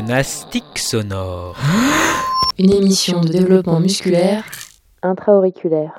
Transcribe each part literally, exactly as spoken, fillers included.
Gymnastique sonore. Une émission de développement musculaire intra-auriculaire.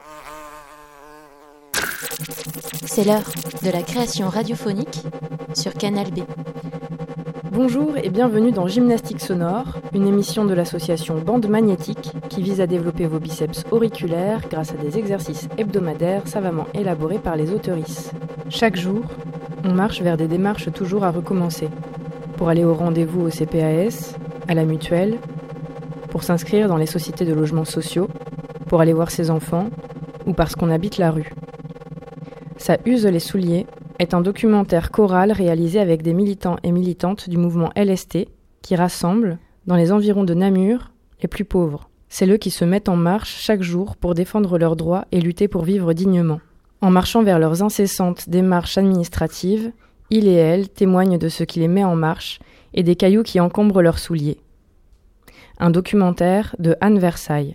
C'est l'heure de la création radiophonique sur Canal B. Bonjour et bienvenue dans Gymnastique sonore, une émission de l'association Bande Magnétique qui vise à développer vos biceps auriculaires grâce à des exercices hebdomadaires savamment élaborés par les auteurices. Chaque jour, on marche vers des démarches toujours à recommencer. Pour aller au rendez-vous au C P A S, à la mutuelle, pour s'inscrire dans les sociétés de logements sociaux, pour aller voir ses enfants, ou parce qu'on habite la rue. Ça use les souliers est un documentaire choral réalisé avec des militants et militantes du mouvement L S T qui rassemble, dans les environs de Namur, les plus pauvres. C'est eux qui se mettent en marche chaque jour pour défendre leurs droits et lutter pour vivre dignement. En marchant vers leurs incessantes démarches administratives, ils et elles témoignent de ce qui les met en marche et des cailloux qui encombrent leurs souliers. Un documentaire de Anne Versailles.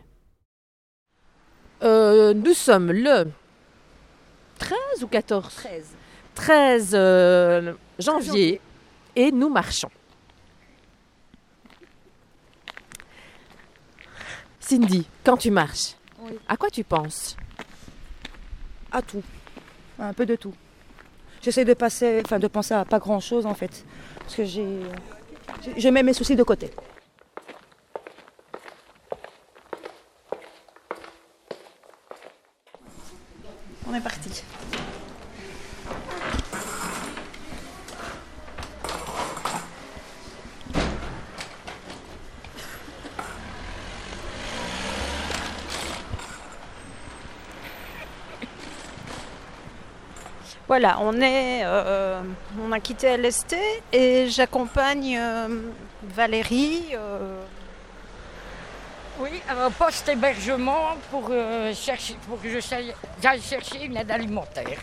Euh, nous sommes le treize ou quatorze treize. treize euh, janvier et nous marchons. Cindy, quand tu marches, Oui. à quoi tu penses? À tout. Un peu de tout. J'essaie de passer, enfin de penser à pas grand chose en fait. Parce que j'ai. Je mets mes soucis de côté. On est parti. Voilà, on est, euh, on a quitté L S T et j'accompagne euh, Valérie. Euh... Oui, à un poste d'hébergement pour, euh, chercher, pour que je j'aille chercher une aide alimentaire.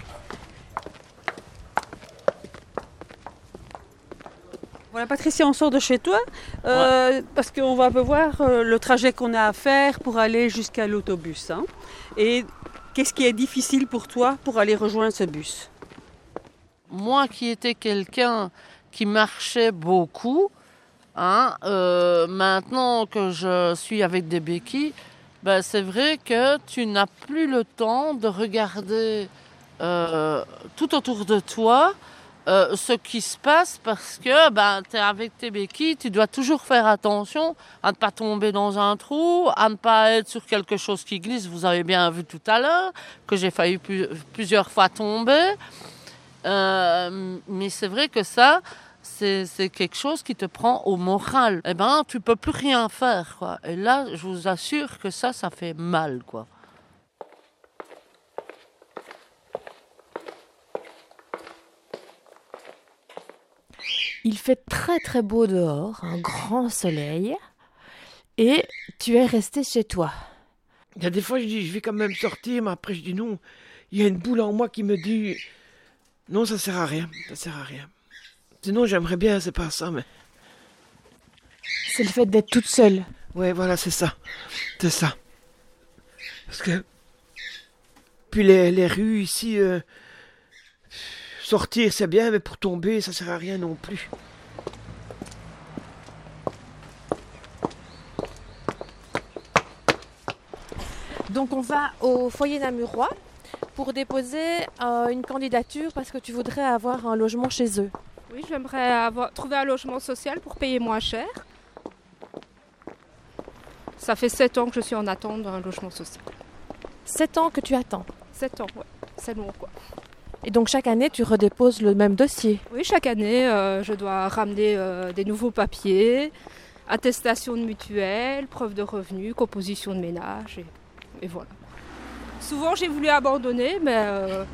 Voilà Patricia, on sort de chez toi euh, ouais. Parce qu'on va un peu voir euh, le trajet qu'on a à faire pour aller jusqu'à l'autobus. Hein. Et qu'est-ce qui est difficile pour toi pour aller rejoindre ce bus? Moi qui étais quelqu'un qui marchait beaucoup, hein, euh, maintenant que je suis avec des béquilles, ben c'est vrai que tu n'as plus le temps de regarder euh, tout autour de toi euh, ce qui se passe parce que ben, tu es avec tes béquilles, tu dois toujours faire attention à ne pas tomber dans un trou, à ne pas être sur quelque chose qui glisse. Vous avez bien vu tout à l'heure que j'ai failli pu- plusieurs fois tomber. Euh, mais c'est vrai que ça, c'est, c'est quelque chose qui te prend au moral. Eh ben, tu peux plus rien faire, quoi. Et là, je vous assure que ça, ça fait mal, quoi. Il fait très très beau dehors, un grand soleil, et tu es resté chez toi. Il y a des fois, je dis, je vais quand même sortir, mais après, je dis non. Il y a une boule en moi qui me dit, non, ça sert à rien, ça sert à rien. Sinon, j'aimerais bien, c'est pas ça, mais... C'est le fait d'être toute seule. Ouais, voilà, c'est ça. C'est ça. Parce que... Puis les, les rues ici... Euh... Sortir, c'est bien, mais pour tomber, ça sert à rien non plus. Donc on va au foyer namurois pour déposer euh, une candidature parce que tu voudrais avoir un logement chez eux. Oui, j'aimerais avoir, trouver un logement social pour payer moins cher. Ça fait sept ans que je suis en attente d'un logement social. Sept ans que tu attends? Sept ans, ouais. C'est long, quoi. Et donc chaque année, tu redéposes le même dossier? Oui, chaque année, euh, je dois ramener euh, des nouveaux papiers, attestation de mutuelle, preuve de revenus, composition de ménage, et, et voilà. Souvent, j'ai voulu abandonner, mais... Euh...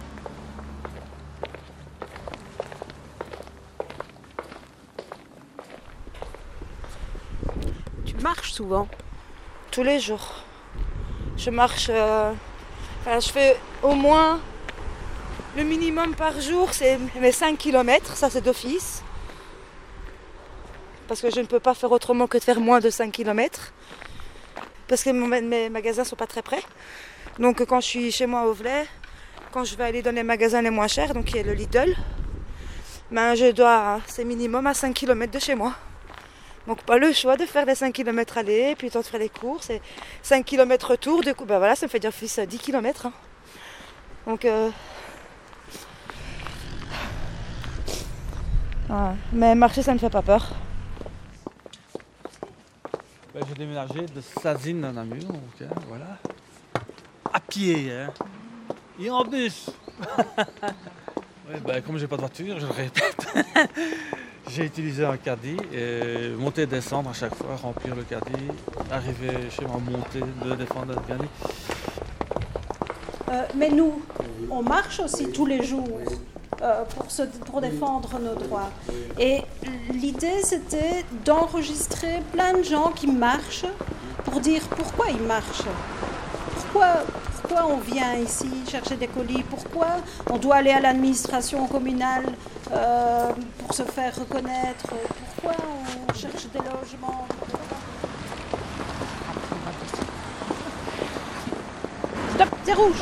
Tu marches souvent? Tous les jours. Je marche... Euh... Enfin, je fais au moins... Le minimum par jour, c'est mes cinq kilomètres, ça c'est d'office. Parce que je ne peux pas faire autrement que de faire moins de cinq kilomètres. Parce que mes magasins ne sont pas très près. Donc quand je suis chez moi au Velay, quand je vais aller dans les magasins les moins chers, donc qui est le Lidl, ben je dois, c'est minimum à cinq kilomètres de chez moi. Donc pas le choix de faire les cinq kilomètres aller, puis le temps de faire les courses, et cinq kilomètres retour, du coup, ben voilà, ça me fait dire fils dix kilomètres. Hein. Donc, euh... ah, mais marcher, ça ne fait pas peur. Ben, j'ai déménagé de Sazine à Namur, donc hein, voilà. À pied, hein. Et en bus. Ouais, ben, comme j'ai pas de voiture, je le répète. J'ai utilisé un caddie et monter et descendre à chaque fois, remplir le caddie, arriver chez moi, monter, de défendre le caddie. Euh, mais nous, on marche aussi tous les jours euh, pour, se, pour défendre nos droits. Et l'idée, c'était d'enregistrer plein de gens qui marchent pour dire pourquoi ils marchent. Pourquoi, pourquoi on vient ici chercher des colis? Pourquoi on doit aller à l'administration communale euh, pour se faire reconnaître? Pourquoi on cherche des logements? Stop, c'est rouge!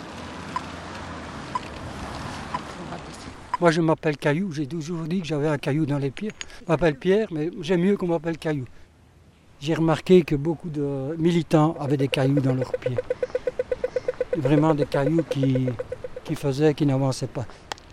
Moi je m'appelle Caillou, j'ai toujours dit que j'avais un caillou dans les pieds. Je m'appelle Pierre, mais j'aime mieux qu'on m'appelle Caillou. J'ai remarqué que beaucoup de militants avaient des cailloux dans leurs pieds. Vraiment des cailloux qui, qui faisaient, qui n'avançaient pas.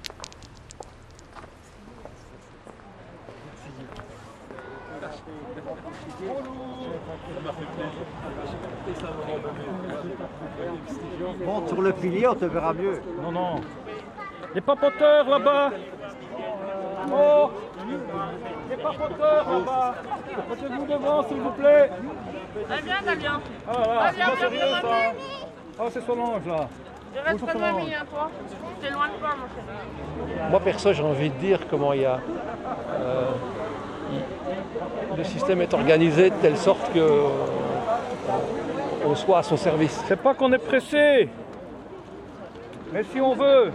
Monte sur le pilier, on te verra mieux. Non, non. Les papoteurs là-bas. Oh, les papoteurs là-bas. Mettez-vous devant, s'il vous plaît. Damien, Damien. Ah là, Damien, c'est viens sérieux me ça. ramener. Ah, c'est Solange là. Je reste comme mamie, hein, toi. T'es loin de toi, mon chéri. Moi, perso, j'ai envie de dire comment il y a... Euh, il, le système est organisé de telle sorte que euh, on soit à son service. C'est pas qu'on est pressé. Mais si on veut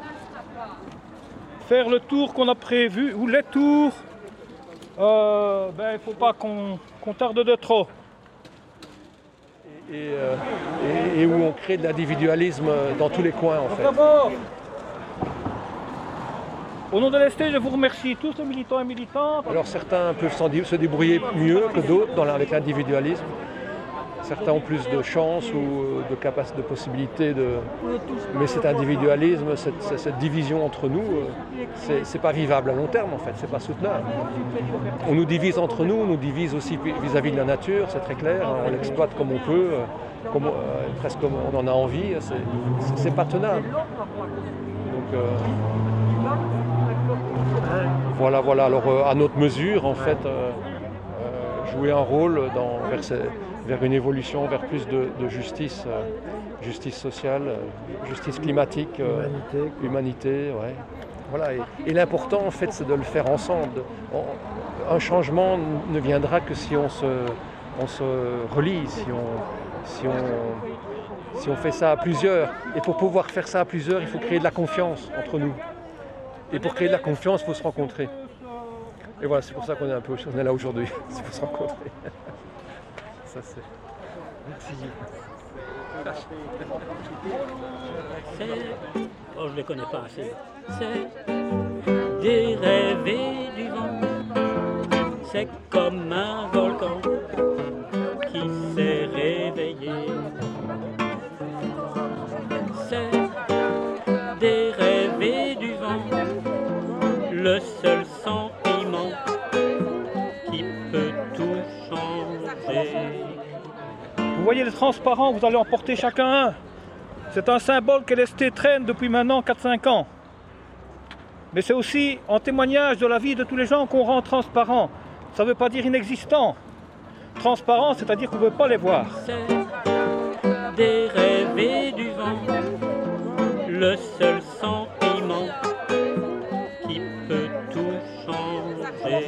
faire le tour qu'on a prévu, ou les tours, euh, ben, il ne faut pas qu'on qu'on tarde de trop. Et, euh, et, et où on crée de l'individualisme dans tous les coins, en fait. D'abord, au nom de l'E S T, je vous remercie tous les militants et militantes. Alors certains peuvent se débrouiller mieux que d'autres dans la, avec l'individualisme. Certains ont plus de chance ou de capacité, de possibilités de... Mais cet individualisme, cette, cette division entre nous, c'est, c'est pas vivable à long terme en fait, c'est pas soutenable. On nous divise entre nous, on nous divise aussi vis-à-vis de la nature, c'est très clair, on l'exploite comme on peut, comme, euh, presque comme on en a envie, c'est, c'est, c'est pas tenable. Donc euh, voilà, voilà, alors euh, à notre mesure en fait, euh, euh, jouer un rôle dans, vers ces, vers une évolution, vers plus de, de justice, euh, justice sociale, euh, justice climatique, euh, humanité, humanité ouais. Voilà. Et, et l'important, en fait, c'est de le faire ensemble. On, un changement ne viendra que si on se, on se relie, si on, si, on, si on fait ça à plusieurs. Et pour pouvoir faire ça à plusieurs, il faut créer de la confiance entre nous. Et pour créer de la confiance, il faut se rencontrer. Et voilà, c'est pour ça qu'on est un peu, on est là aujourd'hui, c'est pour se rencontrer. Ça c'est. Merci. C'est... Oh, je ne les connais pas assez. C'est des rêves du vent. C'est comme un volcan qui s'est réveillé. C'est des rêves du vent. Le seul sentiment qui peut tout changer. Vous voyez les transparents, vous allez en porter chacun un. C'est un symbole que l'E S T traîne depuis maintenant quatre cinq ans. Mais c'est aussi un témoignage de la vie de tous les gens qu'on rend transparents. Ça ne veut pas dire inexistant. Transparent, c'est-à-dire qu'on ne veut pas les voir. C'est des rêves du vent, le seul sentiment qui peut tout changer.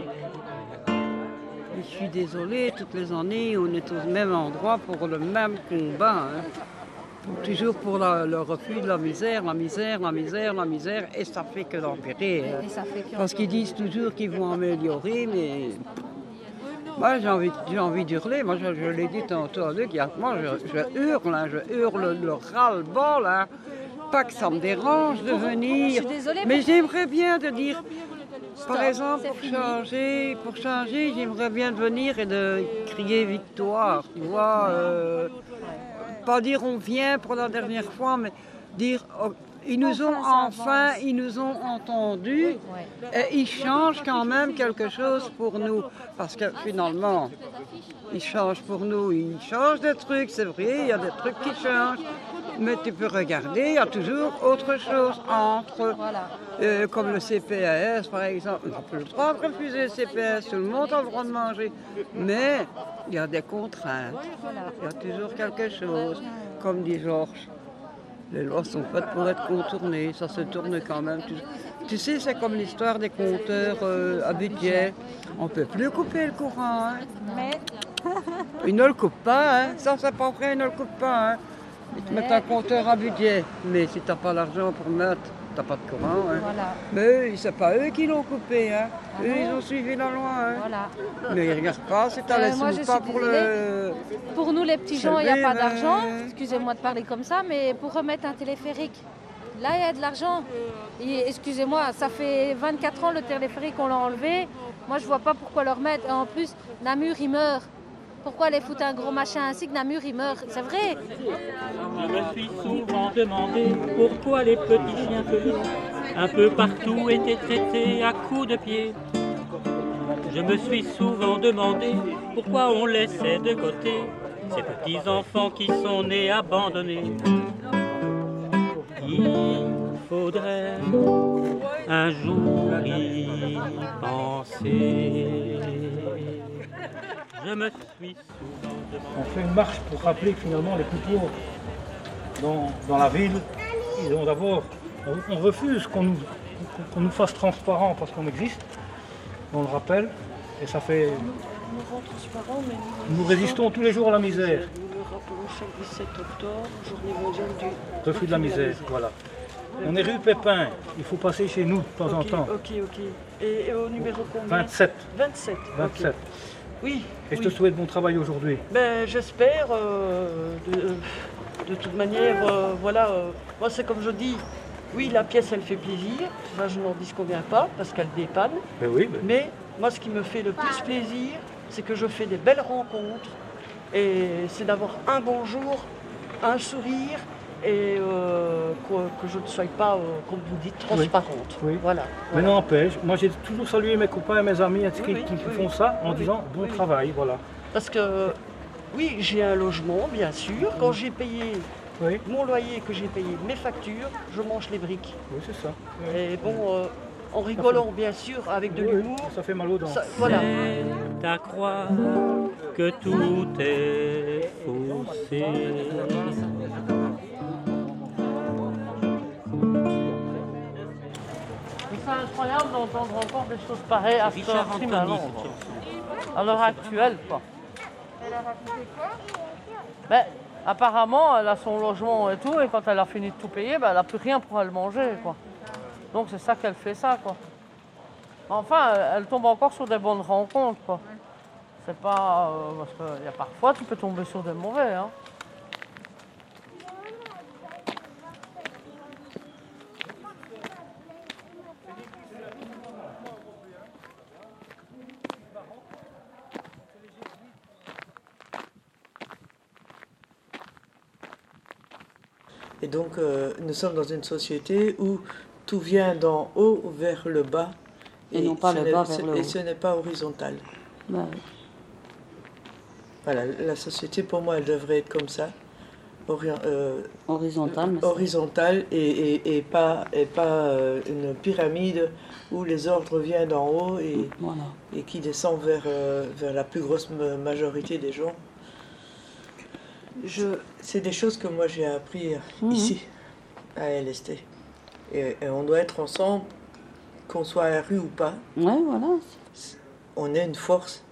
Je suis désolée, toutes les années, on est au même endroit pour le même combat. Hein. Toujours pour la, le refus de la misère, la misère, la misère, la misère, et ça fait que l'empirer. Hein. Parce qu'ils disent toujours qu'ils vont améliorer, mais moi j'ai envie, j'ai envie d'hurler. Moi je, je l'ai dit tantôt à Luc, moi je, je hurle, hein, je hurle le ras-le-bol. Hein. Pas que ça me dérange de venir, mais j'aimerais bien te dire... Par exemple, pour changer, pour changer, j'aimerais bien venir et de crier victoire, tu vois. Euh, pas dire on vient pour la dernière fois, mais dire oh, ils nous ont enfin, ils nous ont entendus et ils changent quand même quelque chose pour nous. Parce que finalement, ils changent pour nous, ils changent des trucs, c'est vrai, il y a des trucs qui changent. Mais tu peux regarder, il y a toujours autre chose entre, euh, comme le C P S par exemple. On n'a plus le droit de refuser le C P S, tout le monde a le droit de manger. Mais il y a des contraintes, il y a toujours quelque chose. Comme dit Georges, les lois sont faites pour être contournées, ça se tourne quand même. Tu, tu sais, c'est comme l'histoire des compteurs euh, à budget. On ne peut plus couper le courant. Hein. Mais... Ils ne le coupent pas, hein. Ça c'est pas vrai, ils ne le coupent pas. Hein. Ils te mettent un compteur à budget, mais si tu n'as pas l'argent pour mettre, tu n'as pas de courant. Hein. Voilà. Mais ce n'est pas eux qui l'ont coupé. Hein. Ah eux, ils ont suivi la loi. Hein. Voilà. Mais ils ne regardent pas si tu as euh, les sous pas pour le... Pour nous, les petits gens, il n'y a pas d'argent. Excusez-moi de parler comme ça, mais pour remettre un téléphérique, là, il y a de l'argent. Et, excusez-moi, ça fait vingt-quatre ans le téléphérique, on l'a enlevé. Moi, je ne vois pas pourquoi le remettre. Et en plus, Namur, il meurt. Pourquoi les foutre un gros machin ainsi que Namur il meurt? C'est vrai. Je me suis souvent demandé pourquoi les petits chiens pelés un peu partout étaient traités à coups de pied. Je me suis souvent demandé pourquoi on laissait de côté ces petits enfants qui sont nés abandonnés. Il faudrait un jour y penser. Je me suis souvent demandé... On fait une marche pour rappeler que finalement les plus pauvres dans, dans la ville, ils ont d'abord, on refuse qu'on nous, qu'on nous fasse transparent parce qu'on existe, on le rappelle, et ça fait... Nous, transparent, mais nous, nous résistons tous les jours à la misère. Nous le rappelons chaque dix-sept octobre, journée mondiale du refus de la misère, voilà. On est rue Pépin, il faut passer chez nous de temps okay, en temps. Ok, ok. Et, et au numéro combien? vingt-sept. vingt-sept. vingt-sept. Okay. Oui. Et je oui. te souhaite bon travail aujourd'hui. Ben, j'espère. Euh, de, de toute manière, euh, voilà. Euh, moi, c'est comme je dis. Oui, la pièce, elle fait plaisir. Ça, je n'en disconviens pas parce qu'elle dépanne. Ben oui, ben... Mais moi, ce qui me fait le plus plaisir, c'est que je fais des belles rencontres. Et c'est d'avoir un bonjour, un sourire. Et euh, que, que je ne sois pas, euh, comme vous dites, transparente. Oui. Oui. Voilà. Mais n'empêche, moi j'ai toujours salué mes copains et mes amis qui, oui, oui, qui oui, font oui. ça en oui, disant bon oui, travail, voilà. Parce que, oui, j'ai un logement, bien sûr. Quand j'ai payé oui. mon loyer, que j'ai payé mes factures, je mange les briques. Oui, c'est ça. Oui. Et bon, euh, en rigolant, bien sûr, avec de oui, l'humour. Ça fait mal aux dents. Ça, voilà. C'est à croire que tout est faussé. C'est incroyable d'entendre encore des choses pareilles à ce heure-ci maintenant. À l'heure actuelle, quoi. Elle a raconté quoi? Ben, apparemment, elle a son logement et tout, et quand elle a fini de tout payer, ben, elle n'a plus rien pour elle manger, quoi. Donc c'est ça qu'elle fait ça, quoi. Enfin, elle tombe encore sur des bonnes rencontres, quoi. C'est pas... Euh, parce qu'il y a parfois, tu peux tomber sur des mauvais, hein. Et donc, euh, nous sommes dans une société où tout vient d'en haut vers le bas. Et, et non pas le bas vers le haut. Et ce n'est pas horizontal. Bah, oui. Voilà, la société, pour moi, elle devrait être comme ça. Ori euh, horizontale. Horizontale et, et, et pas, et pas euh, une pyramide où les ordres viennent d'en haut et, voilà. et qui descend vers, euh, vers la plus grosse majorité des gens. Je... C'est des choses que moi j'ai appris mmh. ici, à L S T. Et, et on doit être ensemble, qu'on soit à la rue ou pas. Ouais, voilà. On est une force.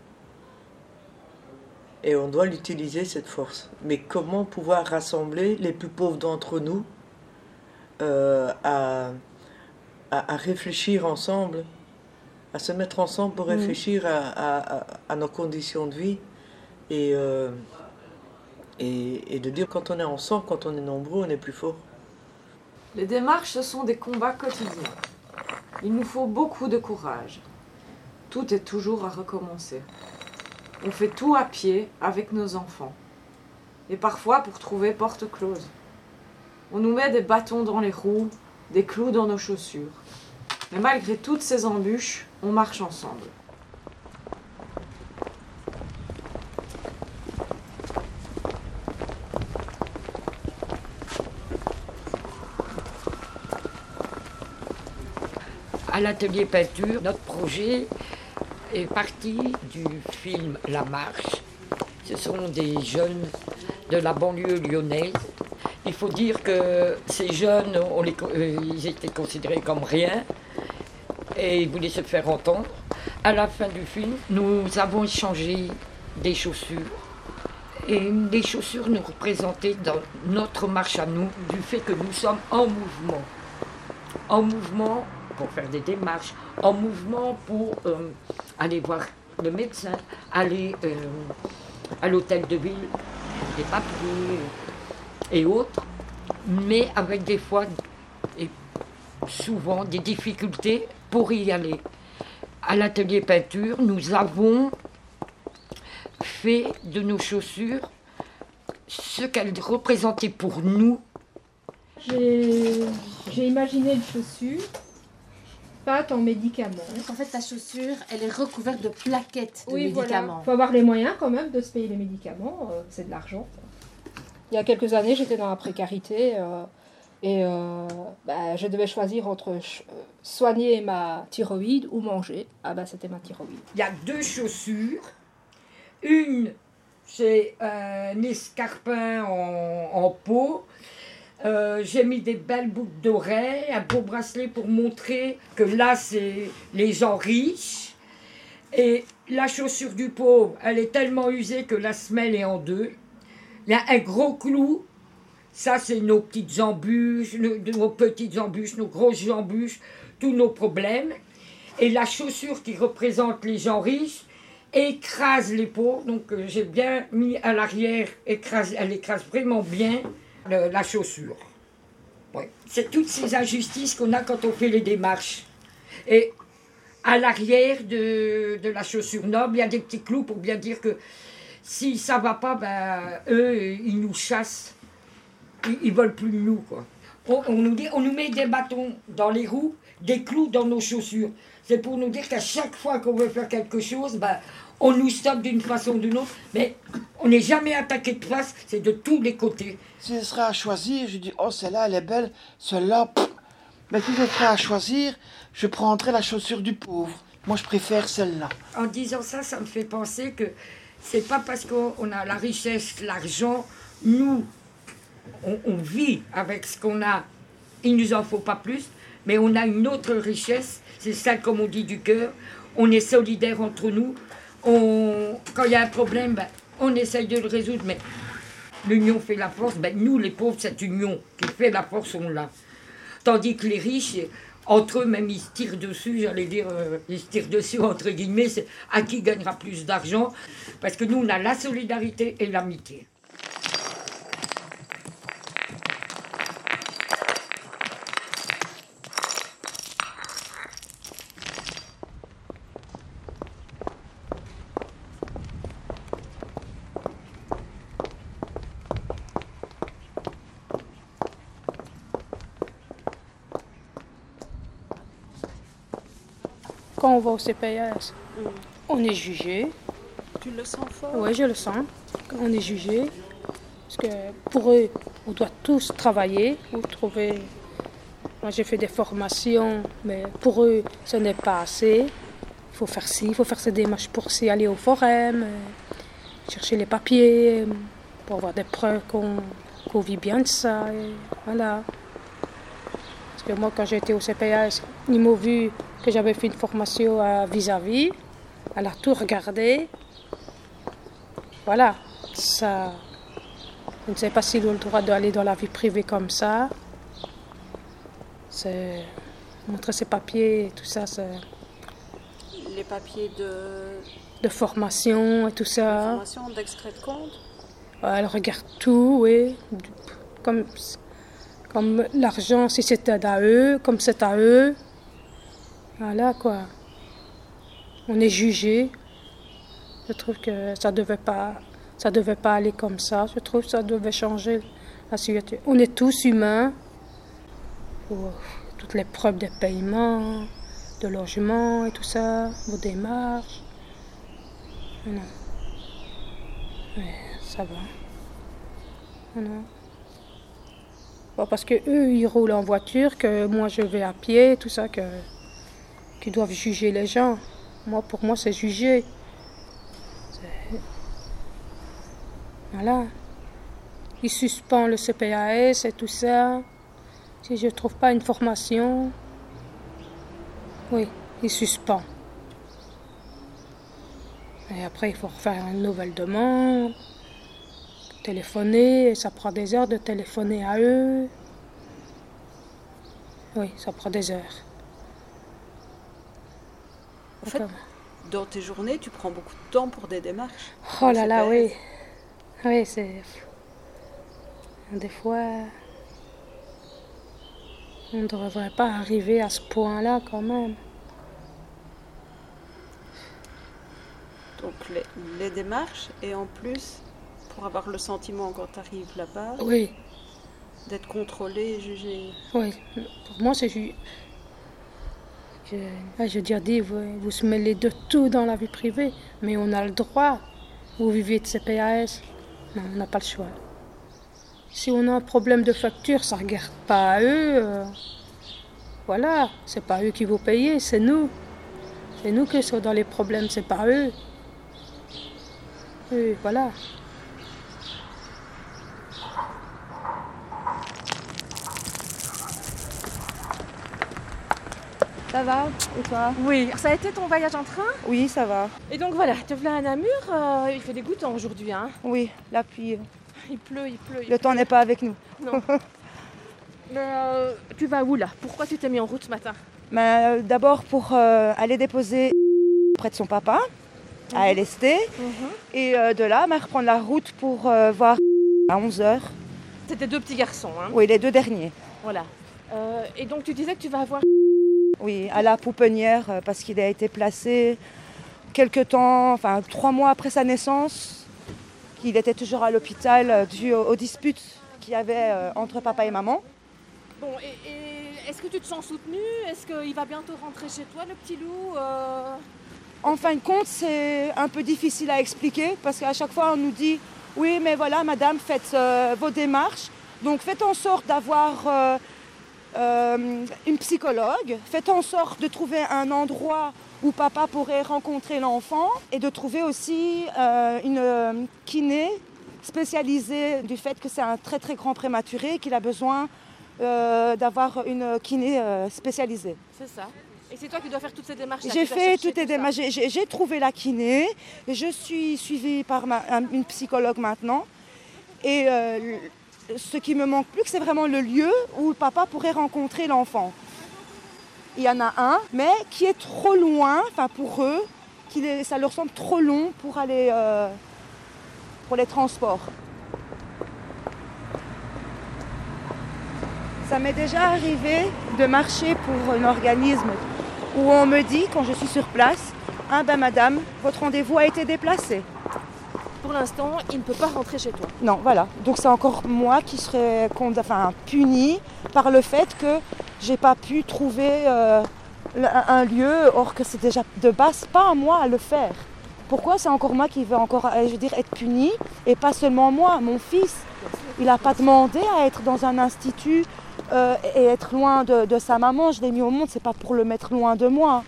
Et on doit l'utiliser, cette force. Mais comment pouvoir rassembler les plus pauvres d'entre nous euh, à, à, à réfléchir ensemble, à se mettre ensemble pour réfléchir mmh. à, à, à nos conditions de vie et... Euh, Et, et de dire quand on est ensemble, quand on est nombreux, on est plus fort. Les démarches, ce sont des combats quotidiens. Il nous faut beaucoup de courage. Tout est toujours à recommencer. On fait tout à pied avec nos enfants. Et parfois pour trouver porte close. On nous met des bâtons dans les roues, des clous dans nos chaussures. Mais malgré toutes ces embûches, on marche ensemble. À l'atelier peinture, notre projet est parti du film La Marche. Ce sont des jeunes de la banlieue lyonnaise. Il faut dire que ces jeunes, on les, euh, ils étaient considérés comme rien et ils voulaient se faire entendre. À la fin du film, nous avons échangé des chaussures. Et les chaussures nous représentaient dans notre marche à nous du fait que nous sommes en mouvement. En mouvement pour faire des démarches, en mouvement pour euh, aller voir le médecin, aller euh, à l'hôtel de ville pour des papiers et autres, mais avec des fois et souvent des difficultés pour y aller. À l'atelier peinture, nous avons fait de nos chaussures ce qu'elles représentaient pour nous. J'ai, j'ai imaginé une chaussure pâte en médicaments. Donc en fait, ta chaussure, elle est recouverte de plaquettes de oui, médicaments. Voilà. Il faut avoir les moyens quand même de se payer les médicaments, euh, c'est de l'argent. Il y a quelques années, j'étais dans la précarité euh, et euh, bah, je devais choisir entre ch- soigner ma thyroïde ou manger. Ah bah c'était ma thyroïde. Il y a deux chaussures. Une, c'est un escarpin en, en peau. Euh, j'ai mis des belles boucles d'oreilles, un beau bracelet pour montrer que là, c'est les gens riches. Et la chaussure du pauvre, elle est tellement usée que la semelle est en deux. Il y a un gros clou. Ça, c'est nos petites embûches, nos, nos petites embûches, nos grosses embûches, tous nos problèmes. Et la chaussure qui représente les gens riches écrase les pauvres. Donc, euh, j'ai bien mis à l'arrière, écrase, elle écrase vraiment bien le, la chaussure. Ouais. C'est toutes ces injustices qu'on a quand on fait les démarches. Et à l'arrière de, de la chaussure noble, il y a des petits clous pour bien dire que si ça ne va pas, ben, eux, ils nous chassent. Ils ne veulent plus de nous, quoi. On, on, nous dit, on nous met des bâtons dans les roues, des clous dans nos chaussures. C'est pour nous dire qu'à chaque fois qu'on veut faire quelque chose, ben, on nous stoppe d'une façon ou d'une autre. Mais on n'est jamais attaqué de face, c'est de tous les côtés. Si ce serait à choisir, je dis, oh, celle-là, elle est belle, celle-là, pff. Mais si ce serait à choisir, je prendrais la chaussure du pauvre. Moi, je préfère celle-là. En disant ça, ça me fait penser que c'est pas parce qu'on a la richesse, l'argent, nous, on, on vit avec ce qu'on a, il nous en faut pas plus, mais on a une autre richesse, c'est celle, comme on dit, du cœur. On est solidaires entre nous. On, quand il y a un problème, ben, on essaye de le résoudre, mais l'union fait la force. Ben, nous, les pauvres, cette union qui fait la force, on l'a. Tandis que les riches, entre eux, même, ils se tirent dessus, j'allais dire, euh, ils se tirent dessus, entre guillemets, c'est à qui gagnera plus d'argent. Parce que nous, on a la solidarité et l'amitié. Quand on va au C P S, mmh. on est jugé. Tu le sens fort? Oui, je le sens. On est jugé. Parce que pour eux, on doit tous travailler pour trouver. Moi, j'ai fait des formations, mais pour eux, ce n'est pas assez. Il faut faire ci, il faut faire ces démarches pour s'y aller au forum, chercher les papiers, pour avoir des preuves qu'on, qu'on vit bien de ça. Et voilà. Parce que moi, quand j'étais au C P S, ils m'ont vu que j'avais fait une formation à vis-à-vis. Elle a tout regardé. Voilà, ça. Je ne sais pas s'ils ont le droit d'aller dans la vie privée comme ça. C'est montrer ses papiers et tout ça. C'est... Les papiers de... de formation et tout ça. De formation, d'extrait de compte. Ouais, elle regarde tout, oui. Comme, comme l'argent, si c'est à eux, comme c'est à eux. Voilà quoi. On est jugé. Je trouve que ça devait pas, ça devait pas aller comme ça. Je trouve que ça devait changer la situation. On est tous humains. Pour toutes les preuves de paiement, de logement et tout ça, vos démarches. Non. Mais ça va. Non. Bon, parce que eux ils roulent en voiture, que moi je vais à pied, tout ça, que qu'ils doivent juger les gens. Moi, pour moi, c'est juger. C'est... Voilà. Ils suspendent le C P A S et tout ça. Si je ne trouve pas une formation, oui, ils suspendent. Et après, il faut refaire une nouvelle demande, téléphoner, et ça prend des heures de téléphoner à eux. Oui, ça prend des heures. En fait, dans tes journées, tu prends beaucoup de temps pour des démarches. Oh là là, oui. Oui, c'est... Des fois... On ne devrait pas arriver à ce point-là quand même. Donc les, les démarches et en plus, pour avoir le sentiment quand tu arrives là-bas, oui, d'être contrôlé et jugé. Oui, pour moi c'est juste... Je, je veux dire, dit, vous, vous se mêlez de tout dans la vie privée, mais on a le droit. Vous vivez de C P A S. Non, on n'a pas le choix. Si on a un problème de facture, ça ne regarde pas à eux. Euh, voilà, c'est pas eux qui vont payer, c'est nous. C'est nous qui sommes dans les problèmes, c'est pas eux. Et voilà. Ça va? Et toi? Oui. Ça a été ton voyage en train? Oui, ça va. Et donc voilà, te voilà à Namur. Euh, il fait dégoûtant aujourd'hui, hein? Oui, la pluie. Il pleut, il pleut. Il Le pleut. temps n'est pas avec nous. Non. Mais euh, tu vas où là? Pourquoi tu t'es mis en route ce matin? Ben, euh, d'abord pour euh, aller déposer près de son papa, mmh. à L S T. Mmh. Et euh, de là, ben, reprendre la route pour euh, voir à onze heures. C'était deux petits garçons, hein? Oui, les deux derniers. Voilà. Euh, et donc tu disais que tu vas avoir... Oui, à la pouponnière, euh, parce qu'il a été placé quelque temps, enfin trois mois après sa naissance, qu'il était toujours à l'hôpital euh, dû aux, aux disputes qu'il y avait euh, entre papa et maman. Bon, et, et est-ce que tu te sens soutenue? Est-ce qu'il va bientôt rentrer chez toi, le petit loup? euh... En fin de compte, c'est un peu difficile à expliquer, parce qu'à chaque fois, on nous dit « Oui, mais voilà, madame, faites euh, vos démarches. Donc, faites en sorte d'avoir euh, euh, une psychologue. Faites en sorte de trouver un endroit où papa pourrait rencontrer l'enfant et de trouver aussi euh, une euh, kiné spécialisée du fait que c'est un très, très grand prématuré et qu'il a besoin Euh, d'avoir une kiné euh, spécialisée. C'est ça. Et c'est toi qui dois faire toutes ces démarches. J'ai fait toutes les démarches. J'ai, j'ai trouvé la kiné. Et je suis suivie par ma, une psychologue maintenant. Et euh, ce qui me manque plus, c'est vraiment le lieu où papa pourrait rencontrer l'enfant. Il y en a un, mais qui est trop loin, enfin pour eux, qu'il est, ça leur semble trop long pour aller euh, pour les transports. Ça m'est déjà arrivé de marcher pour un organisme où on me dit, quand je suis sur place, « Ah ben madame, votre rendez-vous a été déplacé. » Pour l'instant, il ne peut pas rentrer chez toi. Non, voilà. Donc c'est encore moi qui serais enfin, punie par le fait que j'ai pas pu trouver euh, un lieu, or que c'est déjà de base pas à moi à le faire. Pourquoi c'est encore moi qui vais encore, je veux dire, être punie et pas seulement moi, mon fils. Il n'a pas demandé à être dans un institut euh, et être loin de, de sa maman. Je l'ai mis au monde, c'est pas pour le mettre loin de moi.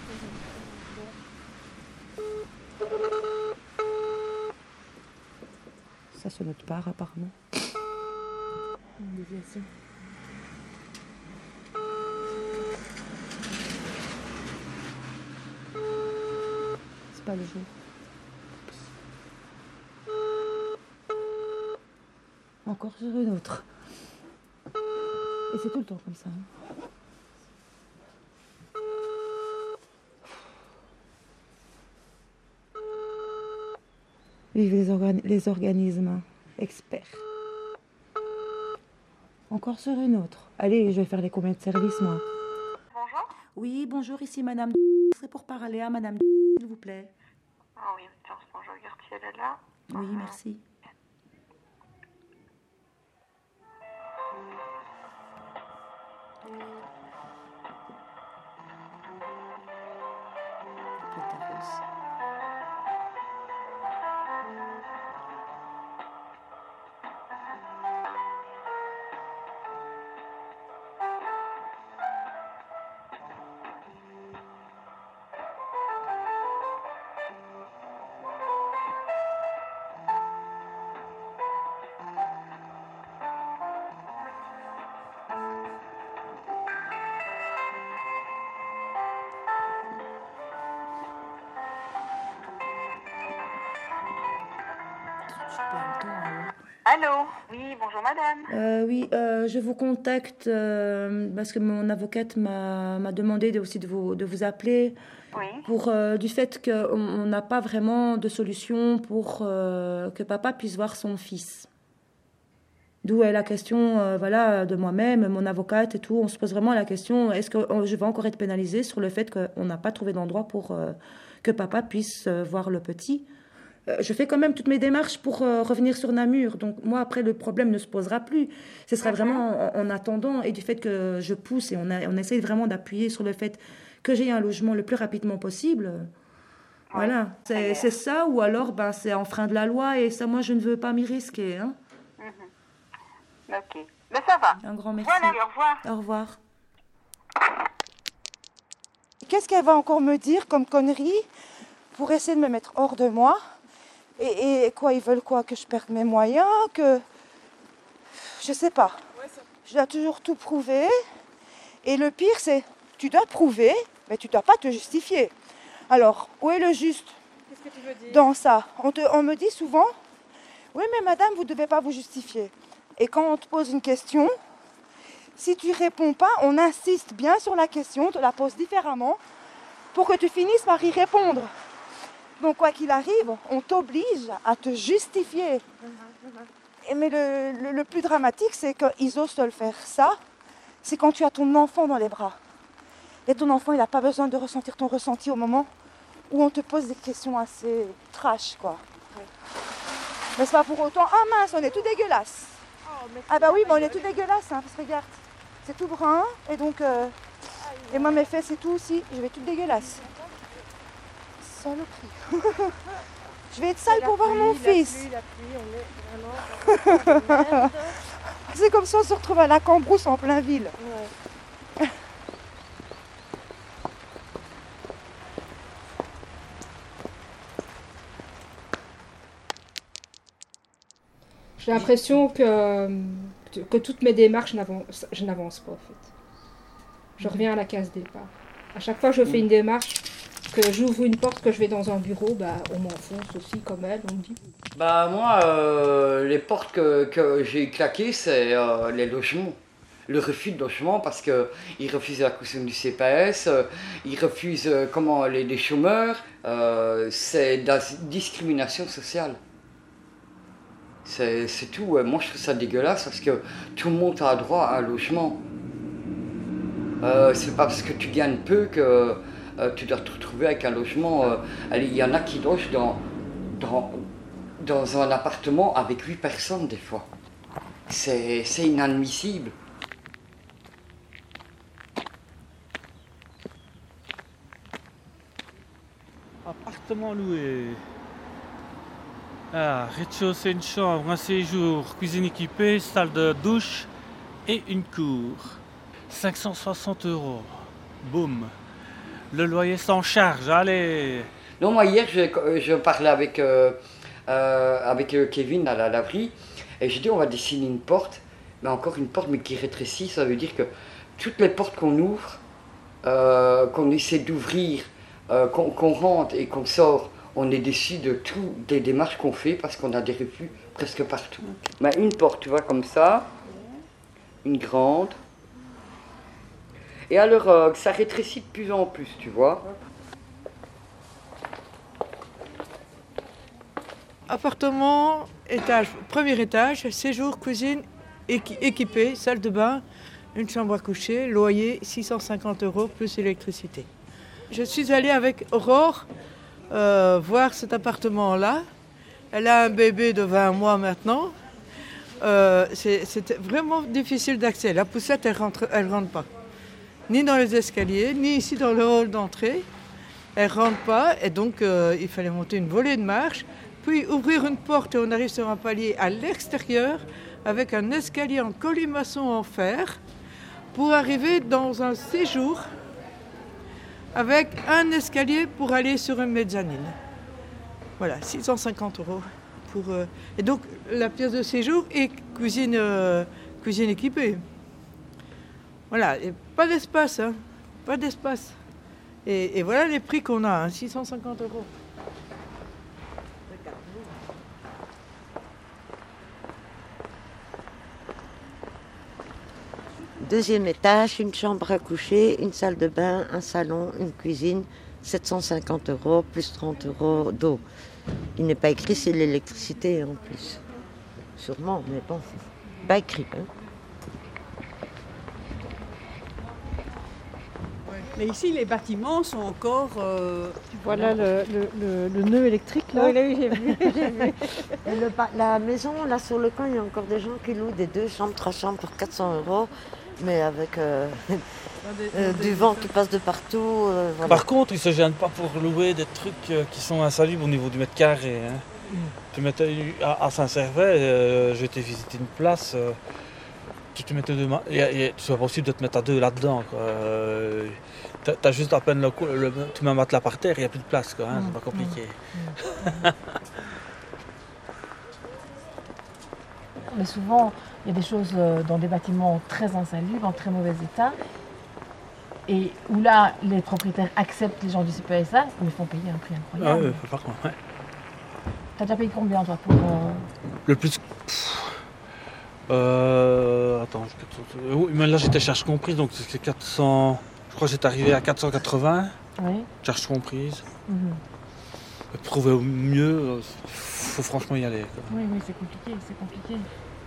Ça se note pas apparemment. C'est pas le jour. Encore sur une autre. Et c'est tout le temps comme ça. Hein. Vive les, organ- les organismes experts. Encore sur une autre. Allez, je vais faire les combien de services, moi. Bonjour. Oui, bonjour, ici Madame. C'est pour parler à Madame, s'il vous plaît. Ah oui, tiens, je regarde si elle est là. Oui, merci. Allô? Oui, bonjour madame. Euh, oui, euh, je vous contacte euh, parce que mon avocate m'a m'a demandé de, aussi de vous, de vous appeler Oui. pour euh, du fait qu'on n'a pas vraiment de solution pour euh, que papa puisse voir son fils. D'où est la question euh, voilà, de moi-même, mon avocate et tout. On se pose vraiment la question, est-ce que je vais encore être pénalisée sur le fait qu'on n'a pas trouvé d'endroit pour euh, que papa puisse euh, voir le petit? Je fais quand même toutes mes démarches pour euh, revenir sur Namur. Donc moi, après, le problème ne se posera plus. Ce sera vraiment en, en attendant et du fait que je pousse et on, a, on essaye vraiment d'appuyer sur le fait que j'ai un logement le plus rapidement possible. Ouais. Voilà, c'est, c'est ça ou alors ben, c'est enfreint de la loi et ça, moi, je ne veux pas m'y risquer. Hein. Mm-hmm. Ok, mais ça va. Un grand merci. Voilà, au revoir. Au revoir. Qu'est-ce qu'elle va encore me dire comme connerie pour essayer de me mettre hors de moi? Et, et quoi, ils veulent quoi? Que je perde mes moyens? Que... Je sais pas. Je dois toujours tout prouver. Et le pire, c'est tu dois prouver, mais tu dois pas te justifier. Alors, où est le juste? Qu'est-ce que tu veux dire? Dans ça, on, te, on me dit souvent, oui, mais madame, vous ne devez pas vous justifier. Et quand on te pose une question, si tu réponds pas, on insiste bien sur la question, on te la pose différemment, pour que tu finisses par y répondre. Donc, quoi qu'il arrive, on t'oblige à te justifier. Et mais le, le, le plus dramatique, c'est qu'ils osent te le faire. Ça, c'est quand tu as ton enfant dans les bras. Et ton enfant, il n'a pas besoin de ressentir ton ressenti au moment où on te pose des questions assez trash, quoi. Ouais. Mais c'est pas pour autant, ah mince, on est tout dégueulasse. Oh, ah bah oui, mais on est tout dégueulasse, hein, parce que regarde, c'est tout brun, et donc, euh, et moi mes fesses et tout aussi, je vais tout dégueulasse. Saloperie. Je vais être sale pour voir mon fils. La pluie, la pluie, on est vraiment... C'est comme ça on se retrouve à la Cambrousse en plein ville. Ouais. J'ai l'impression que, que toutes mes démarches, n'avance, je n'avance pas en fait. Je reviens à la case départ. À chaque fois que je fais une démarche, que j'ouvre une porte, que je vais dans un bureau, bah, on m'enfonce aussi comme elle, on me dit. Bah moi, euh, les portes que, que j'ai claquées, c'est euh, les logements. Le refus de logement parce qu'ils refusent la caution du C P S, euh, ils refusent euh, comment, les, les chômeurs. Euh, c'est de la discrimination sociale. C'est, c'est tout. Moi, je trouve ça dégueulasse parce que tout le monde a droit à un logement. Euh, c'est pas parce que tu gagnes peu que euh, tu dois te retrouver avec un logement. Euh, allez, il y en a qui logent dans, dans, dans un appartement avec huit personnes des fois. C'est, c'est inadmissible. Appartement loué. Ah, rez-de-chaussée, une chambre, un séjour, cuisine équipée, salle de douche et une cour. cinq cent soixante euros. Boum. Le loyer sans charge, allez. Non, moi hier, je, je parlais avec, euh, euh, avec Kevin à la laverie et j'ai dit on va dessiner une porte, mais encore une porte mais qui rétrécit, ça veut dire que toutes les portes qu'on ouvre, euh, qu'on essaie d'ouvrir, euh, qu'on, qu'on rentre et qu'on sort, on est déçu de toutes les démarches qu'on fait parce qu'on a des refus presque partout. Mais une porte, tu vois, comme ça, une grande. Et alors, euh, ça rétrécit de plus en plus, tu vois. Appartement, étage, premier étage, séjour, cuisine équi- équipée, salle de bain, une chambre à coucher, loyer six cent cinquante euros plus électricité. Je suis allée avec Aurore euh, voir cet appartement-là. Elle a un bébé de vingt mois maintenant. Euh, c'est, c'était vraiment difficile d'accès. La poussette, elle rentre, elle rentre pas. Ni dans les escaliers, ni ici dans le hall d'entrée. Elle rentre pas et donc euh, il fallait monter une volée de marche, puis ouvrir une porte et on arrive sur un palier à l'extérieur avec un escalier en colimaçon en fer pour arriver dans un séjour avec un escalier pour aller sur une mezzanine. Voilà, six cent cinquante euros. Pour, euh, et donc la pièce de séjour et cuisine, euh, cuisine équipée. Voilà, et pas d'espace, hein, pas d'espace. Et, et voilà les prix qu'on a, hein, six cent cinquante euros. Deuxième étage, une chambre à coucher, une salle de bain, un salon, une cuisine, sept cent cinquante euros plus trente euros d'eau. Il n'est pas écrit c'est l'électricité en plus. Sûrement, mais bon, pas écrit. Hein. Mais ici, les bâtiments sont encore... Euh, voilà le, le, le, le nœud électrique là. Oui, oui, j'ai vu. j'ai vu. Et le, la maison, là sur le coin, il y a encore des gens qui louent des deux chambres, trois chambres pour quatre cents euros. Mais avec euh, euh, du vent qui passe de partout. Euh, voilà. Par contre, ils ne se gênent pas pour louer des trucs euh, qui sont insalubres au niveau du mètre carré. Hein. Mm. Tu mettais à, à Saint-Servais, euh, j'ai été visiter une place, euh, tu te mettais deux mains, c'est pas possible de te mettre à deux là-dedans. Euh, t'as, t'as juste à peine le, le, tu mets un matelas par terre, il n'y a plus de place, quoi, hein, mm. c'est pas compliqué. Mm. Mais souvent, il y a des choses dans des bâtiments très insalubres, en très mauvais état, et où là, les propriétaires acceptent les gens du C P S A, mais ils font payer un prix incroyable. Ah oui, par contre, ouais. T'as déjà payé combien, toi, pour... Euh... Le plus... Euh... Attends, oui, mais là, j'étais charge comprise, donc c'est quatre cents... Je crois que j'étais arrivé à quatre cent quatre-vingts, oui. Charge comprise. Mm-hmm. Pour trouver au mieux, il faut franchement y aller. Quoi. Oui, oui, c'est compliqué, c'est compliqué.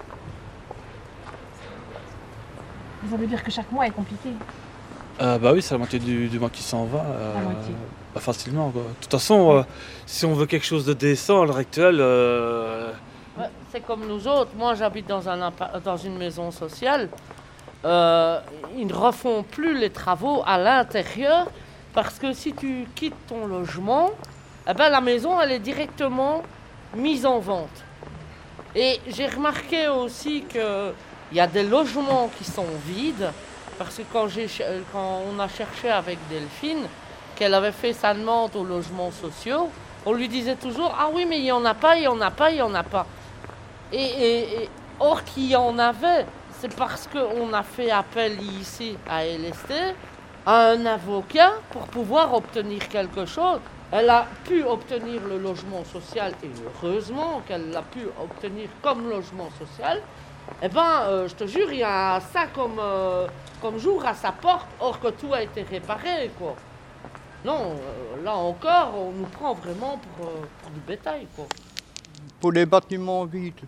Ça veut dire que chaque mois est compliqué. Euh, bah oui, c'est la moitié du, du mois qui s'en va. Euh, la moitié. Bah facilement, quoi. De toute façon, euh, si on veut quelque chose de décent à l'heure actuelle... Euh... Ouais, c'est comme nous autres. Moi, j'habite dans, un, dans une maison sociale. Euh, ils ne refont plus les travaux à l'intérieur parce que si tu quittes ton logement, eh ben, la maison, elle est directement mise en vente. Et j'ai remarqué aussi que il y a des logements qui sont vides, parce que quand, j'ai, quand on a cherché avec Delphine, qu'elle avait fait sa demande aux logements sociaux, on lui disait toujours « Ah oui, mais il n'y en a pas, il n'y en a pas, il n'y en a pas. » Et, et, et or qu'il y en avait, c'est parce qu'on a fait appel ici à L S T, à un avocat, pour pouvoir obtenir quelque chose. Elle a pu obtenir le logement social, et heureusement qu'elle l'a pu obtenir comme logement social. Eh bien, euh, je te jure, il y a ça comme, euh, comme jour à sa porte, or que tout a été réparé, quoi. Non, euh, là encore, on nous prend vraiment pour, euh, pour du bétail, quoi. Pour les bâtiments vides,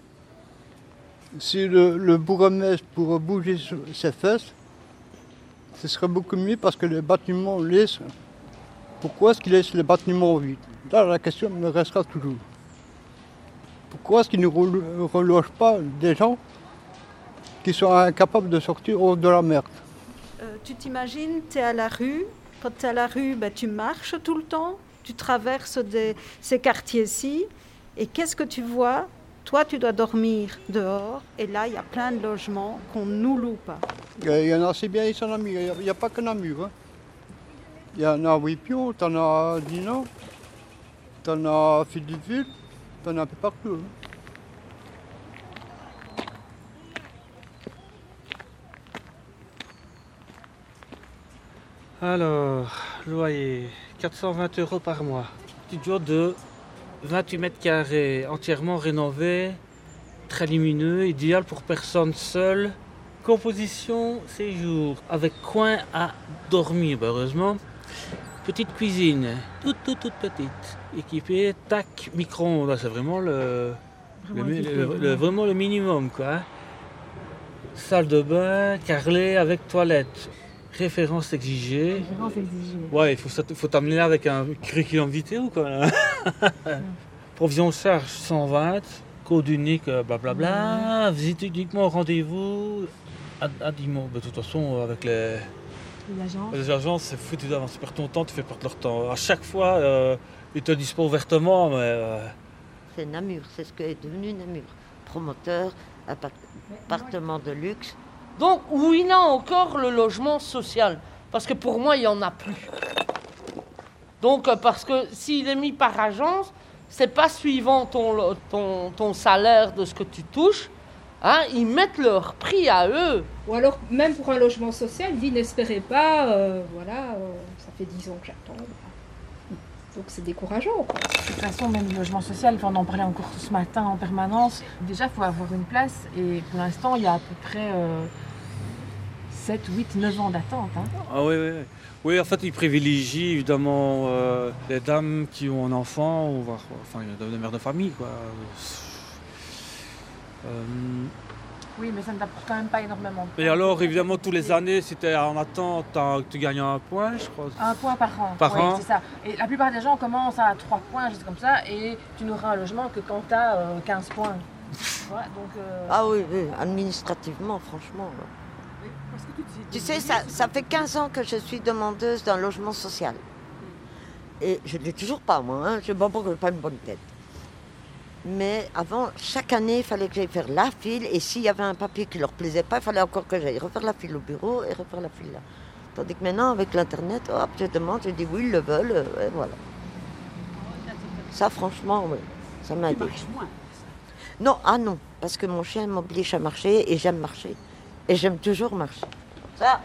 si le, le bourgmestre pourrait bouger ses fesses, ce serait beaucoup mieux parce que les bâtiments laissent. Pourquoi est-ce qu'ils laissent les bâtiments vides? Là, la question me restera toujours. Pourquoi est-ce qu'ils ne relogent pas des gens qui sont incapables de sortir hors de la merde? euh, Tu t'imagines, tu es à la rue. Quand tu es à la rue, ben, tu marches tout le temps. Tu traverses des, ces quartiers-ci. Et qu'est-ce que tu vois? Toi, tu dois dormir dehors. Et là, il y a plein de logements qu'on ne nous loue pas. Il y en a assez bien ici en Namur. Il n'y a, a pas que Namur. Hein. Il y en a à Wipio, tu en as à Dinan, tu en as à Philippeville. On a un peu partout. Hein. Alors, loyer, quatre cent vingt euros par mois. Studio de vingt-huit mètres carrés, entièrement rénové, très lumineux, idéal pour personnes seules. Composition, séjour, avec coin à dormir, bah heureusement. Petite cuisine, toute, toute, toute petite, équipée, tac, micro-ondes, c'est vraiment le, vraiment, le, le, le, vraiment le minimum, quoi. Salle de bain, carrelée avec toilette. Référence exigée. Référence exigée. Ouais, il faut, faut t'amener là avec un curriculum vitae ou quoi là. Provision de charge cent vingt. Code unique, blablabla. Mmh. Visite uniquement au rendez-vous. À, à dimanche. De toute façon, avec les, les, les agences, c'est foutu d'avance. Tu perds ton temps, tu fais perdre leur temps. À chaque fois, euh, ils te disent pas ouvertement, mais. Euh... C'est Namur, c'est ce que est devenu Namur. Promoteur, appart- appartement de luxe. Donc, où il y a encore le logement social. Parce que pour moi, il n'y en a plus. Donc, parce que s'il est mis par agence, c'est pas suivant ton, ton, ton salaire de ce que tu touches. Hein, ils mettent leur prix à eux. Ou alors, même pour un logement social, il dit n'espérez pas, euh, voilà, euh, ça fait dix ans que j'attends. Donc c'est décourageant. Quoi. De toute façon, même le logement social, on en parlait encore ce matin en permanence. Déjà, il faut avoir une place. Et pour l'instant, il y a à peu près euh, sept, huit, neuf ans d'attente. Hein. Ah oui, oui, oui. Oui, en fait, ils privilégient évidemment euh, les dames qui ont un enfant, ou voire, enfin, des mères de famille, quoi. Euh... Oui, mais ça ne t'apporte quand même pas énormément. Et alors, évidemment, tous les années, si tu es en attente, tu gagnes un point, je crois. Un point par an. Par oui, an. C'est ça. Et la plupart des gens commencent à trois points, juste comme ça, et tu n'auras un logement que quand tu as euh, quinze points. Ouais, donc, euh... Ah oui, oui, administrativement, franchement. Oui, parce que tu, tu sais, ça, ça fait quinze ans que je suis demandeuse d'un logement social. Et je ne l'ai toujours pas, moi. Hein. Je ne sais pas pourquoi je n'ai pas une bonne tête. Mais avant, chaque année, il fallait que j'aille faire la file. Et s'il y avait un papier qui ne leur plaisait pas, il fallait encore que j'aille refaire la file au bureau et refaire la file là. Tandis que maintenant, avec l'Internet, hop, je demande, je dis oui, ils le veulent, et voilà. Ça, franchement, oui, ça m'a aidé. Non, ah non, parce que mon chien m'oblige à marcher et j'aime marcher. Et j'aime toujours marcher. Ça,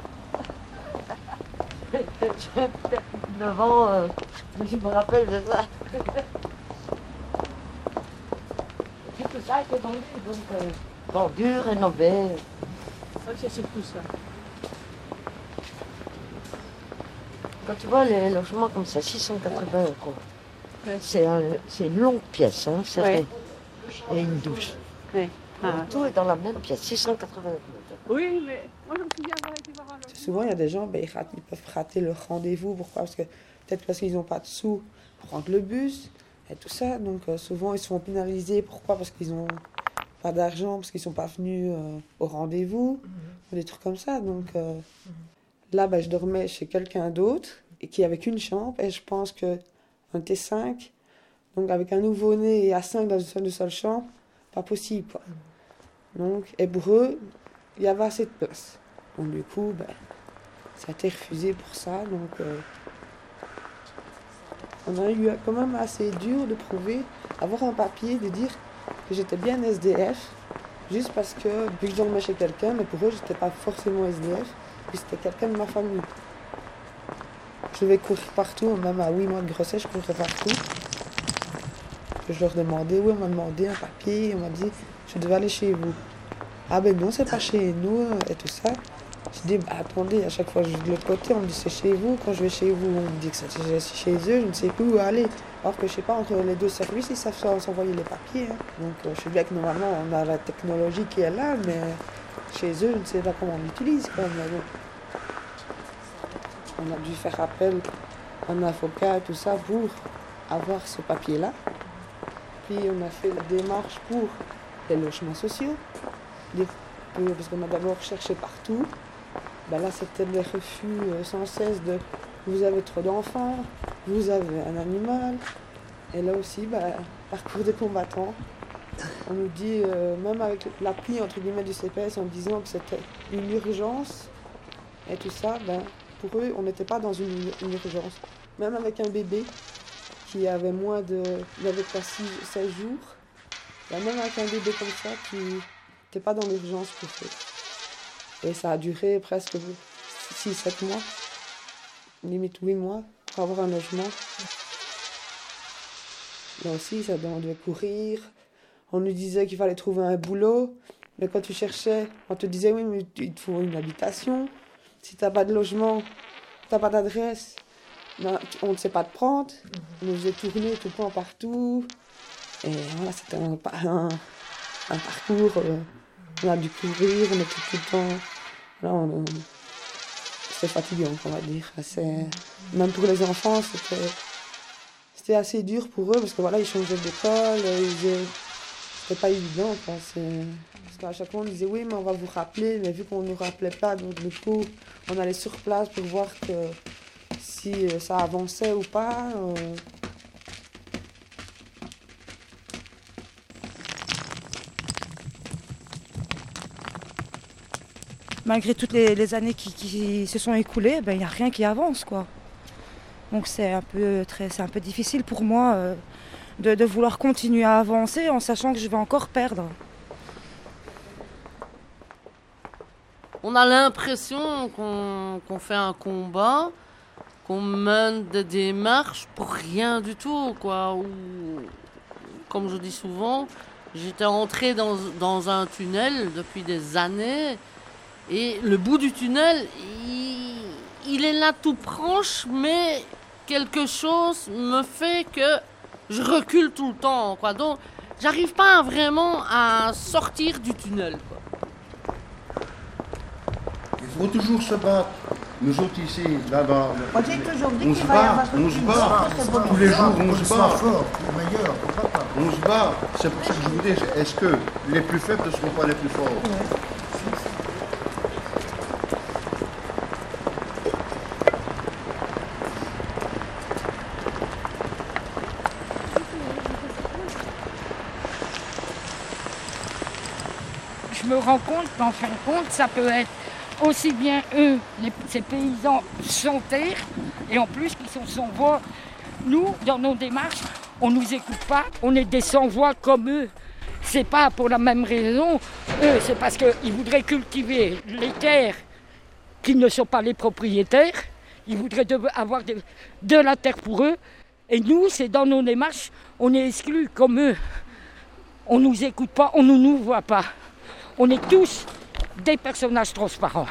j'ai neuf ans, euh, je me rappelle de ça. Tout ça a été vendu, donc euh, vendu, rénové. Ok, c'est tout ça. Quand tu vois les logements comme ça, six cent quatre-vingts euros, ouais. c'est, un, c'est une longue pièce, hein, c'est ouais. vrai. Et une douche. Ouais. Ah. Tout est dans la même pièce, six cent quatre-vingts euros. Oui, mais moi je me souviens avoir été voir un logement. Souvent, il y a des gens, ben, ils, ratent, ils peuvent rater leur rendez-vous. Pourquoi ? Parce que, peut-être parce qu'ils n'ont pas de sous pour prendre le bus. Et tout ça, donc euh, souvent ils se font pénaliser. Pourquoi ? Parce qu'ils n'ont pas d'argent, parce qu'ils ne sont pas venus euh, au rendez-vous, mmh. ou des trucs comme ça. Donc euh, mmh. là, bah, je dormais chez quelqu'un d'autre, et qui avait qu'une chambre, et je pense qu'on était cinq. Donc avec un nouveau-né et à cinq dans une seule chambre, pas possible. Quoi. Mmh. Donc, et pour eux, il y avait assez de place. Donc du coup, bah, ça a été refusé pour ça. Donc... Euh, on a eu quand même assez dur de prouver, avoir un papier, de dire que j'étais bien S D F, juste parce que, vu que je dormais chez quelqu'un, mais pour eux, j'étais pas forcément S D F, puis c'était quelqu'un de ma famille. Je devais courir partout, même à huit mois de grossesse, je courais partout. Je leur demandais, oui, on m'a demandé un papier, on m'a dit, je devais aller chez vous. Ah ben non, c'est pas chez nous, et tout ça. Je dis, bah, attendez, à chaque fois que je vais de l'autre côté, on me dit c'est chez vous. Quand je vais chez vous, on me dit que c'est chez eux, je ne sais plus où aller. Alors que je ne sais pas, entre les deux services, ils savent s'envoyer les papiers. Hein. Donc euh, je sais bien que normalement, on a la technologie qui est là, mais chez eux, je ne sais pas comment on l'utilise. Quand même. On a dû faire appel à un avocat et tout ça pour avoir ce papier-là. Puis on a fait la démarche pour les logements sociaux. Parce qu'on a d'abord cherché partout. Ben là, c'était des refus euh, sans cesse de « vous avez trop d'enfants, vous avez un animal ». Et là aussi, ben, parcours des combattants. On nous dit, euh, même avec l'appui entre guillemets du C P S en disant que c'était une urgence et tout ça, ben, pour eux, on n'était pas dans une, une urgence. Même avec un bébé qui avait moins de... il avait pas seize jours, ben, même avec un bébé comme ça, qui n'était pas dans l'urgence pour eux. Et ça a duré presque six sept mois, limite huit mois, pour avoir un logement. Là aussi, ça devait courir. On nous disait qu'il fallait trouver un boulot. Mais quand tu cherchais, on te disait, oui, mais il te faut une habitation. Si tu n'as pas de logement, tu n'as pas d'adresse, ben, on ne sait pas te prendre. On nous faisait tourner tout le temps partout. Et voilà, c'était un, un, un parcours... Euh, on a dû courir, on était tout le temps... Là, on, c'était fatigant, on va dire. C'est, même pour les enfants, c'était, c'était assez dur pour eux, parce que voilà, ils changeaient d'école, ils, c'était pas évident, quoi. C'est, parce qu'à chaque fois, on disait, oui, mais on va vous rappeler, mais vu qu'on ne nous rappelait pas, donc du coup, on allait sur place pour voir que si ça avançait ou pas. Euh... Malgré toutes les, les années qui, qui se sont écoulées, il ben, n'y a rien qui avance, quoi. Donc c'est un peu, très, c'est un peu difficile pour moi euh, de, de vouloir continuer à avancer en sachant que je vais encore perdre. On a l'impression qu'on, qu'on fait un combat, qu'on mène des démarches pour rien du tout, quoi. Ou, comme je dis souvent, j'étais entrée dans, dans un tunnel depuis des années. Et le bout du tunnel, il, il est là tout proche, mais quelque chose me fait que je recule tout le temps, quoi. Donc, j'arrive pas vraiment à sortir du tunnel, quoi. Il faut toujours se battre. Nous autres ici, là-bas, on dit toujours dit on se bat, on se bat. Tous les jours, on se bat. On se bat. C'est pour ça que je vous dis, est-ce que les plus faibles ne seront pas les plus forts? Je me rends compte qu'en fin de compte, ça peut être aussi bien eux, les, ces paysans sans terre, et en plus qui sont sans voix. Nous, dans nos démarches, on ne nous écoute pas, on est des sans voix comme eux. C'est pas pour la même raison. Eux, c'est parce qu'ils voudraient cultiver les terres qui ne sont pas les propriétaires. Ils voudraient de, avoir de, de la terre pour eux. Et nous, c'est dans nos démarches, on est exclus comme eux. On ne nous écoute pas, on ne nous voit pas. On est tous des personnages transparents.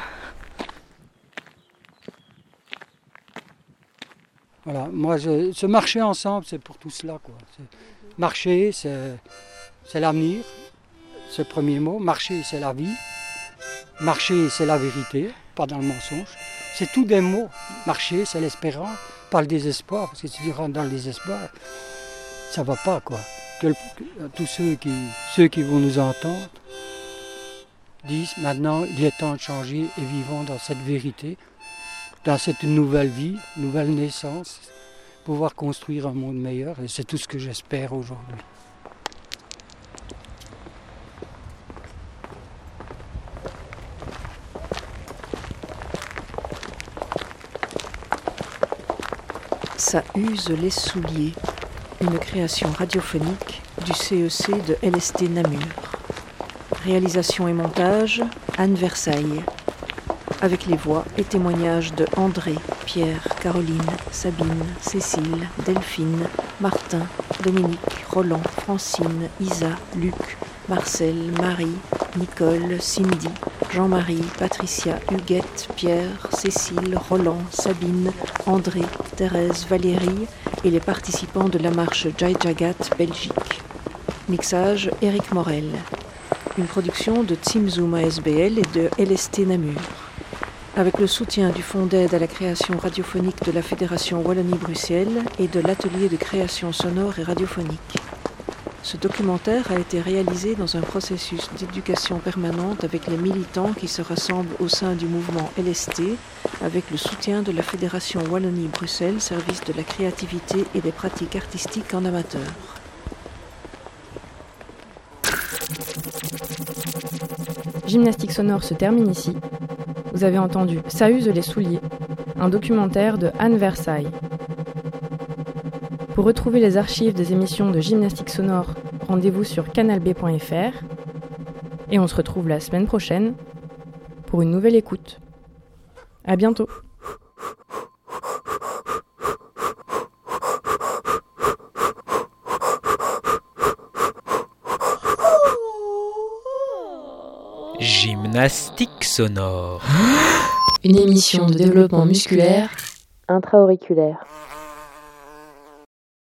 Voilà, moi, je, ce marcher ensemble, c'est pour tout cela, quoi. C'est, marcher, c'est, c'est l'avenir, c'est le premier mot. Marcher, c'est la vie. Marcher, c'est la vérité, pas dans le mensonge. C'est tous des mots. Marcher, c'est l'espérance, pas le désespoir, parce que si tu rentres dans le désespoir, ça va pas, quoi. Que, que, tous ceux qui, ceux qui vont nous entendre disent maintenant, il est temps de changer et vivons dans cette vérité, dans cette nouvelle vie, nouvelle naissance, pouvoir construire un monde meilleur. Et c'est tout ce que j'espère aujourd'hui. Ça use les souliers, une création radiophonique du C E C de L S T Namur. Réalisation et montage, Anne Versailles. Avec les voix et témoignages de André, Pierre, Caroline, Sabine, Cécile, Delphine, Martin, Dominique, Roland, Francine, Isa, Luc, Marcel, Marie, Nicole, Cindy, Jean-Marie, Patricia, Huguette, Pierre, Cécile, Roland, Sabine, André, Thérèse, Valérie et les participants de la marche Jai Jagat Belgique. Mixage Éric Morel. Une production de Team Zoom A S B L et de L S T Namur. Avec le soutien du Fonds d'aide à la création radiophonique de la Fédération Wallonie-Bruxelles et de l'Atelier de création sonore et radiophonique. Ce documentaire a été réalisé dans un processus d'éducation permanente avec les militants qui se rassemblent au sein du mouvement L S T, avec le soutien de la Fédération Wallonie-Bruxelles, service de la créativité et des pratiques artistiques en amateur. Gymnastique sonore se termine ici. Vous avez entendu Ça use les souliers, un documentaire de Anne Versailles. Pour retrouver les archives des émissions de Gymnastique sonore, rendez-vous sur canal b point f r et on se retrouve la semaine prochaine pour une nouvelle écoute. À bientôt. Gymnastique sonore. Une émission de développement musculaire intra-auriculaire.